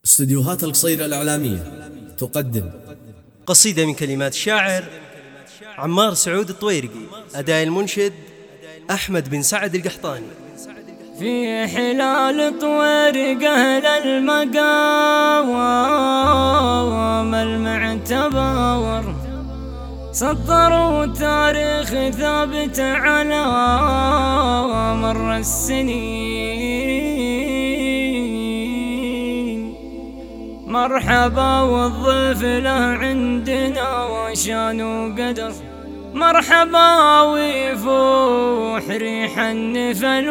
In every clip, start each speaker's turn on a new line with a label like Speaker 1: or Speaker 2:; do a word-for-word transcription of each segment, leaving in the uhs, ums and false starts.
Speaker 1: استديوهات القصيرة الإعلامية تقدم
Speaker 2: قصيدة من كلمات الشاعر عمار سعود الطويرقي، أداء المنشد أحمد بن سعد القحطاني.
Speaker 3: في حلال طويرقه للمقاوم المعتبر سطروا تاريخ ثابت على مر السنين. مرحبا والضيف له عندنا وشان وقدر، مرحبا ويفوح ريح النفل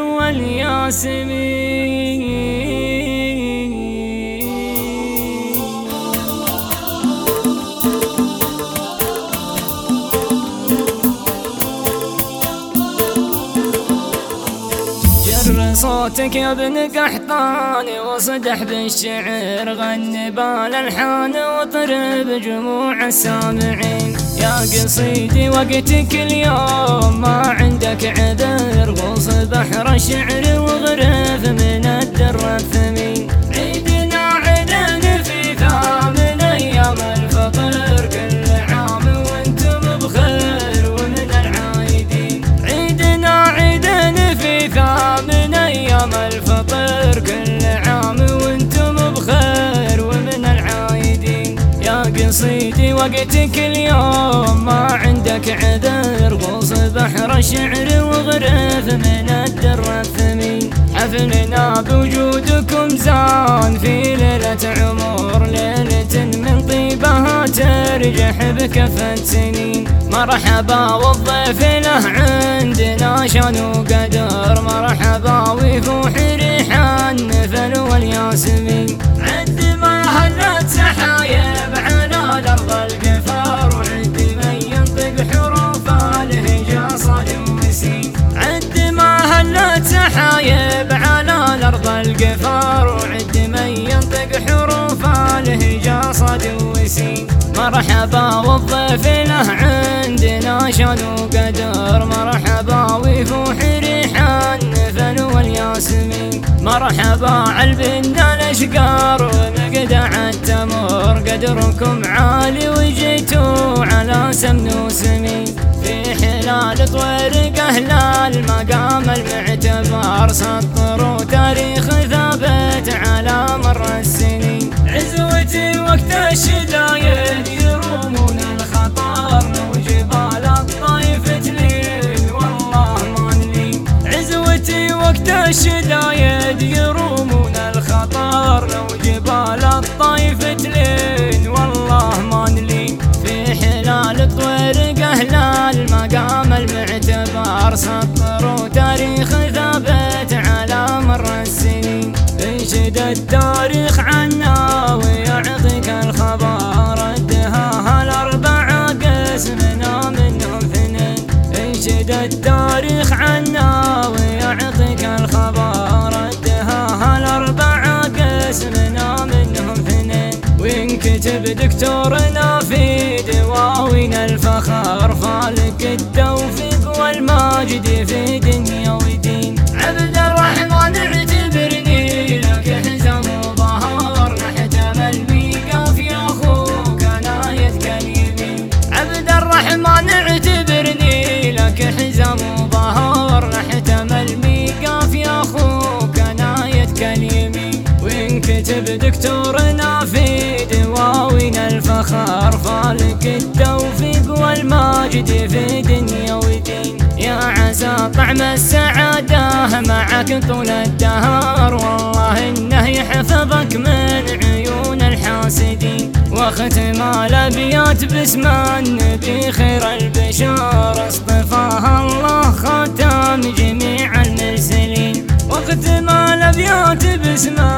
Speaker 3: والياسمين. جر صوتك يا ابن قحطاني وصدح بالشعر، غني بالالحان وطرب جموع السامعين. يا قصيدي وقتك اليوم ما عندك عذر، غوص بحر الشعر وغرف من الدر الثمين. عيدنا عيدنا في ثامن ايام الفطر، كل عام وانتم بخير ومن العايدين. عيدنا عيدنا في ثامن ايام الفطر، كل عام وانتم بخير ومن العايدين. يا قصيدي وقتك اليوم ما عندك عذر، غوص بحر الشعر وغرف من الدر الثمين. حفلنا بوجودكم زان في ليلة عمر، ليلة من طيبها ترجح بكفة سنين. مرحبا والضيف له عندنا شان وقدر، مرحبا ويفوح ريح النفل والياسمين. عد ما هلت سحايب على الأرض القفار، وعد من ينطق حروف الهجا صاد وسين. عد ما هلت سحايب على الأرض القفار، وعد من ينطق حروف الهجا صاد وسين. مرحبا والضيف له عندنا شان وقدر، مرحبا ويفوح ريح النفل والياسمين. مرحبا عالبنا الاشقار ومقدع التمر، قدركم عالي وجيتوا على سمن وسمين. في حلال طويرقه للمقام المعتبر، سطروا تاريخ ثابت على مر السنين. عزوتي وقت الشدايد يرومون الخطر، لو جبال الطايف تلين والله ما نلين. عزوتي وقت الشدايد يرومون الخطر، لو جبال الطايف تلين والله ما نلين. في حلال طويرقه للمقام المعتبر، سطروا تاريخ ثابت على مر السنين. انشد التاريخ عنا ويعطيك الخبر، ادها الاربعه قسمنا منهم اثنين. انشد التاريخ عنا ويعطيك الخبر، ادها الاربعه قسمنا منهم اثنين. وينكتب دكتورنا في دواوين الفخر، فالك التوفيق والماجد في دنيا ودين. عبد الرحمن اعتبرني لك حزم وظهر، نحتمل ميقاف يا اخوك نايتك اليمين. عبد الرحمن اعتبرني لك حزم وظهر، نحتمل ميقاف يا اخوك نايتك اليمين. وينكتب دكتورنا في دواوين الفخر، فالك التوفيق والماجد في دنيا ودين. يا عسى طعم السعادة معك طول الدهر، والله انه يحفظك من عيون الحاسدين. واختم الابيات باسم النبي خير البشر، اصطفاها الله خاتم جميع المرسلين. واختم الابيات باسم